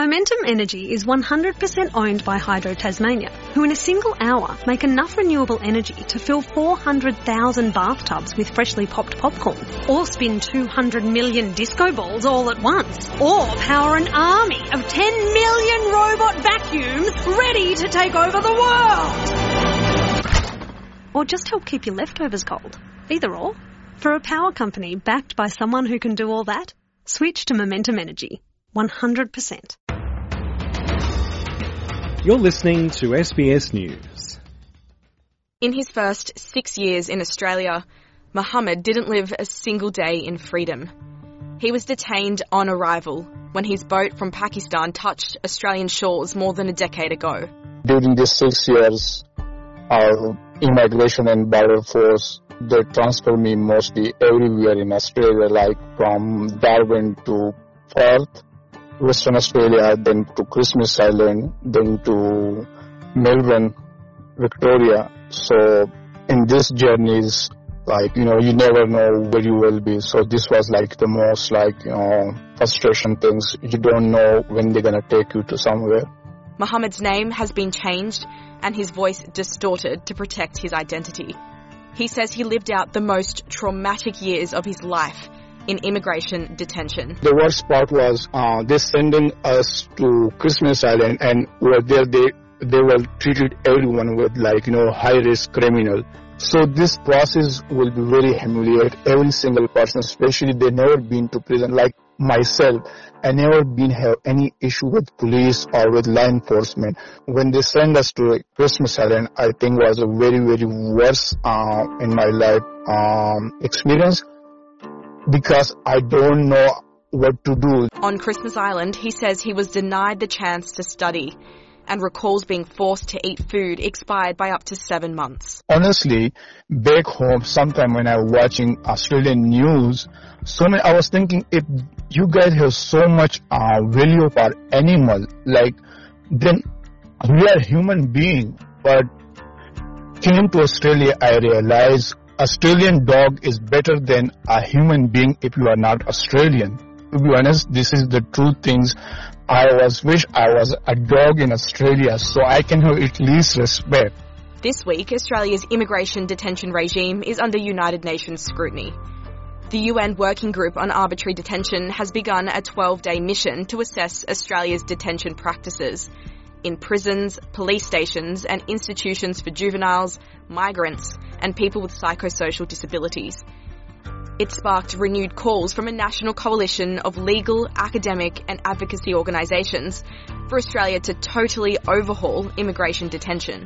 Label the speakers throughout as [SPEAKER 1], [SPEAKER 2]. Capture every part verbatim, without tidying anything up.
[SPEAKER 1] Momentum Energy is one hundred percent owned by Hydro Tasmania, who in a single hour make enough renewable energy to fill four hundred thousand bathtubs with freshly popped popcorn, or spin two hundred million disco balls all at once, or power an army of ten million robot vacuums ready to take over the world. Or just help keep your leftovers cold. Either or. For a power company backed by someone who can do all that, switch to Momentum Energy. one hundred percent.
[SPEAKER 2] You're listening to S B S News.
[SPEAKER 3] In his first six years in Australia, Mohammed didn't live a single day in freedom. He was detained on arrival when his boat from Pakistan touched Australian shores more than a decade ago.
[SPEAKER 4] During these six years, our immigration and border force, they transfer me mostly everywhere in Australia, like from Darwin to Perth, Western Australia, then to Christmas Island, then to Melbourne, Victoria. So in these journeys, like, you know, you never know where you will be. So this was like the most like, you know, frustration things. You don't know when they're going to take you to somewhere.
[SPEAKER 3] Mohammed's name has been changed and his voice distorted to protect his identity. He says he lived out the most traumatic years of his life in immigration detention.
[SPEAKER 4] The worst part was uh, they sending us to Christmas Island, and over there they they were treated everyone with like, you know, high risk criminal. So this process will be very humiliating. Every single person, especially they never been to prison. Like myself, I never been have any issue with police or with law enforcement. When they send us to Christmas Island, I think was a very very worst uh, in my life um, experience, because I don't know what to do.
[SPEAKER 3] On Christmas Island, he says he was denied the chance to study and recalls being forced to eat food expired by up to seven months.
[SPEAKER 4] Honestly, back home, sometime when I was watching Australian news, so many, I was thinking, if you guys have so much uh, value for animal, like, then we are human being. But came to Australia, I realized Australian dog is better than a human being if you are not Australian. To be honest, this is the true things. I was wish I was a dog in Australia so I can have at least respect.
[SPEAKER 3] This week, Australia's immigration detention regime is under United Nations scrutiny. The U N Working Group on Arbitrary Detention has begun a twelve-day mission to assess Australia's detention practices in prisons, police stations and institutions for juveniles, migrants and people with psychosocial disabilities. It sparked renewed calls from a national coalition of legal, academic and advocacy organisations for Australia to totally overhaul immigration detention.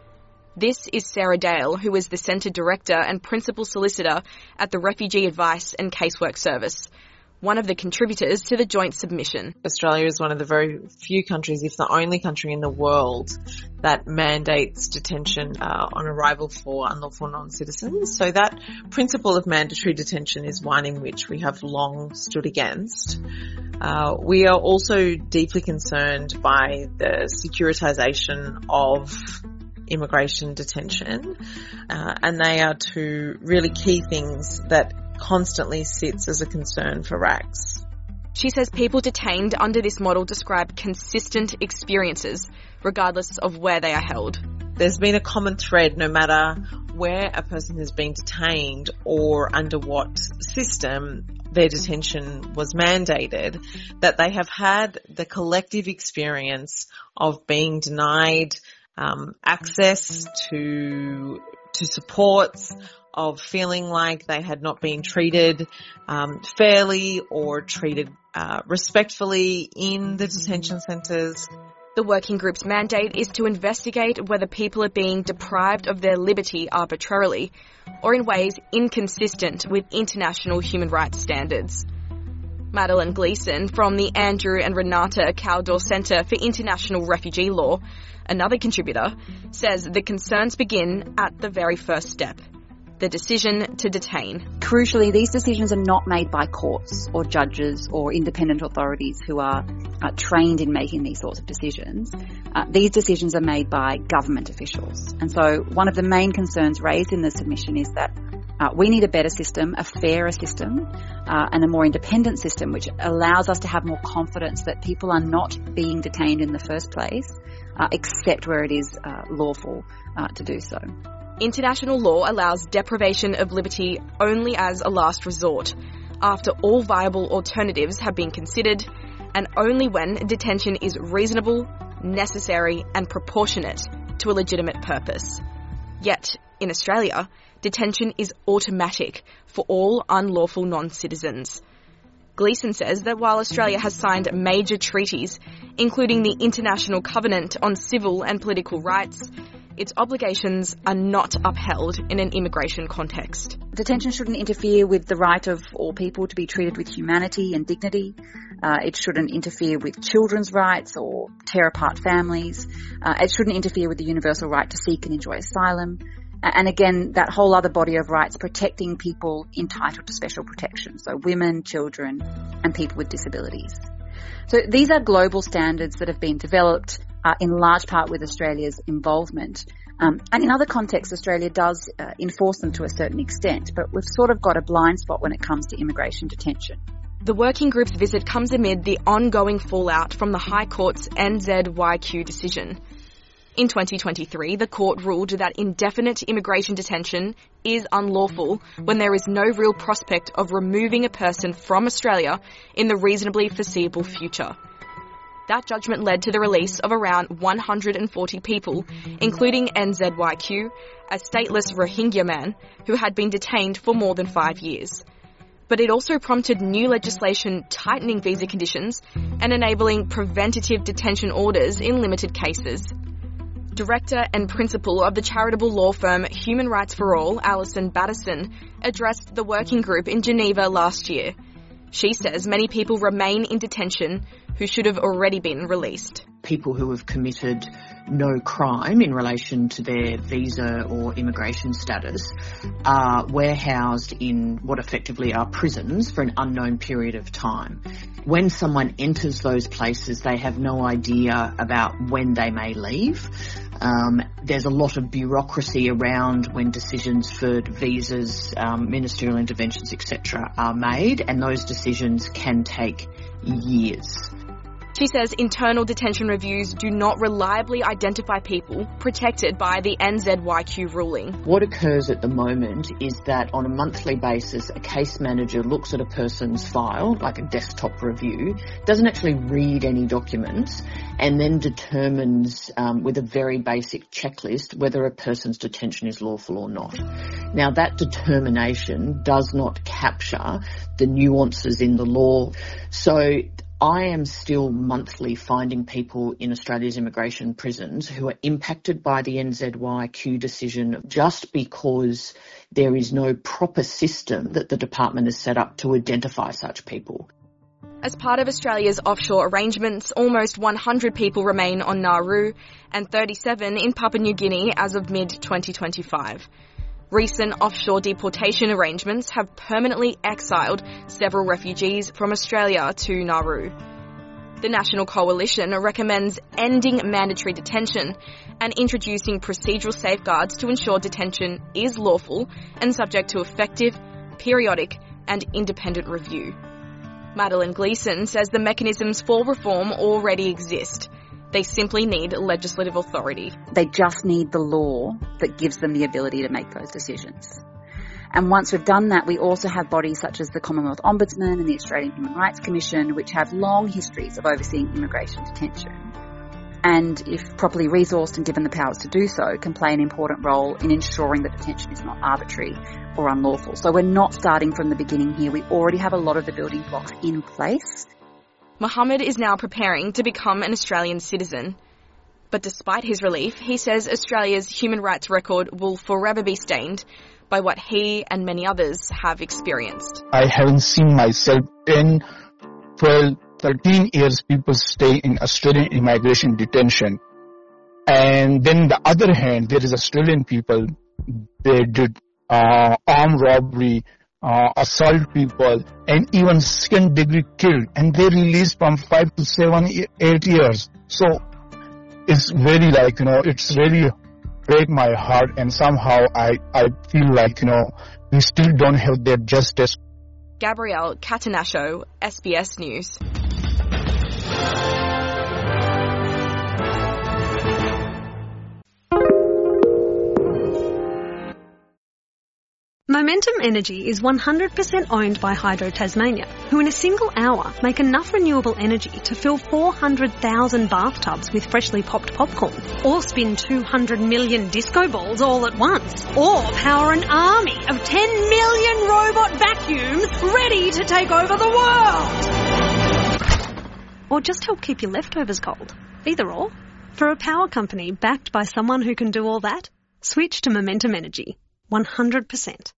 [SPEAKER 3] This is Sarah Dale, who is the Centre Director and Principal Solicitor at the Refugee Advice and Casework Service, one of the contributors to the joint submission.
[SPEAKER 5] Australia is one of the very few countries, if the only country in the world, that mandates detention uh, on arrival for unlawful non-citizens. So that principle of mandatory detention is one in which we have long stood against. Uh, we are also deeply concerned by the securitisation of immigration detention, uh, and they are two really key things that constantly sits as a concern for R A C S.
[SPEAKER 3] She says people detained under this model describe consistent experiences regardless of where they are held.
[SPEAKER 5] There's been a common thread no matter where a person has been detained or under what system their detention was mandated, that they have had the collective experience of being denied um, access to to supports, of feeling like they had not been treated um, fairly or treated uh, respectfully in the detention centres.
[SPEAKER 3] The working group's mandate is to investigate whether people are being deprived of their liberty arbitrarily or in ways inconsistent with international human rights standards. Madeline Gleeson from the Andrew and Renata Caldor Centre for International Refugee Law, another contributor, says the concerns begin at the very first step: the decision to detain.
[SPEAKER 6] Crucially, these decisions are not made by courts or judges or independent authorities who are uh, trained in making these sorts of decisions. Uh, these decisions are made by government officials. And so one of the main concerns raised in the submission is that Uh, we need a better system, a fairer system, uh, and a more independent system which allows us to have more confidence that people are not being detained in the first place, uh, except where it is uh, lawful uh, to do so.
[SPEAKER 3] International law allows deprivation of liberty only as a last resort, after all viable alternatives have been considered, and only when detention is reasonable, necessary, and proportionate to a legitimate purpose. Yet, in Australia, detention is automatic for all unlawful non-citizens. Gleeson says that while Australia has signed major treaties, including the International Covenant on Civil and Political Rights, its obligations are not upheld in an immigration context.
[SPEAKER 6] Detention shouldn't interfere with the right of all people to be treated with humanity and dignity. Uh, it shouldn't interfere with children's rights or tear apart families. Uh, it shouldn't interfere with the universal right to seek and enjoy asylum. And again, that whole other body of rights protecting people entitled to special protection, so women, children, and people with disabilities. So these are global standards that have been developed uh, in large part with Australia's involvement. Um, and in other contexts, Australia does uh, enforce them to a certain extent, but we've sort of got a blind spot when it comes to immigration detention.
[SPEAKER 3] The working group's visit comes amid the ongoing fallout from the High Court's N Z Y Q decision. In twenty twenty-three, the court ruled that indefinite immigration detention is unlawful when there is no real prospect of removing a person from Australia in the reasonably foreseeable future. That judgment led to the release of around one hundred forty people, including N Z Y Q, a stateless Rohingya man who had been detained for more than five years. But it also prompted new legislation tightening visa conditions and enabling preventative detention orders in limited cases. Director and principal of the charitable law firm Human Rights for All, Alison Batterson, addressed the working group in Geneva last year. She says many people remain in detention who should have already been released.
[SPEAKER 7] People who have committed no crime in relation to their visa or immigration status are warehoused in what effectively are prisons for an unknown period of time. When someone enters those places, they have no idea about when they may leave. Um, there's a lot of bureaucracy around when decisions for visas, um, ministerial interventions, et cetera are made, and those decisions can take years.
[SPEAKER 3] She says internal detention reviews do not reliably identify people protected by the N Z Y Q ruling.
[SPEAKER 7] What occurs at the moment is that on a monthly basis, a case manager looks at a person's file, like a desktop review, doesn't actually read any documents, and then determines um, with a very basic checklist whether a person's detention is lawful or not. Now, that determination does not capture the nuances in the law. So I am still monthly finding people in Australia's immigration prisons who are impacted by the N Z Y Q decision just because there is no proper system that the department has set up to identify such people.
[SPEAKER 3] As part of Australia's offshore arrangements, almost one hundred people remain on Nauru and thirty-seven in Papua New Guinea as of mid twenty twenty-five. Recent offshore deportation arrangements have permanently exiled several refugees from Australia to Nauru. The National Coalition recommends ending mandatory detention and introducing procedural safeguards to ensure detention is lawful and subject to effective, periodic and independent review. Madeline Gleeson says the mechanisms for reform already exist. They simply need legislative authority.
[SPEAKER 6] They just need the law that gives them the ability to make those decisions. And once we've done that, we also have bodies such as the Commonwealth Ombudsman and the Australian Human Rights Commission, which have long histories of overseeing immigration detention. And if properly resourced and given the powers to do so, can play an important role in ensuring that detention is not arbitrary or unlawful. So we're not starting from the beginning here. We already have a lot of the building blocks in place.
[SPEAKER 3] Mohammed is now preparing to become an Australian citizen. But despite his relief, he says Australia's human rights record will forever be stained by what he and many others have experienced.
[SPEAKER 4] I haven't seen myself ten, twelve, thirteen years people stay in Australian immigration detention. And then the other hand, there is Australian people, they did uh, armed robbery, Uh, assault people, and even second degree killed, and they released from five to seven, eight years. So it's very like, you know, it's really break my heart, and somehow I, I feel like, you know, we still don't have that justice.
[SPEAKER 3] Gabrielle Catanascio, S B S News.
[SPEAKER 1] Momentum Energy is one hundred percent owned by Hydro Tasmania, who in a single hour make enough renewable energy to fill four hundred thousand bathtubs with freshly popped popcorn, or spin two hundred million disco balls all at once, or power an army of ten million robot vacuums ready to take over the world! Or just help keep your leftovers cold. Either or. For a power company backed by someone who can do all that, switch to Momentum Energy. one hundred percent.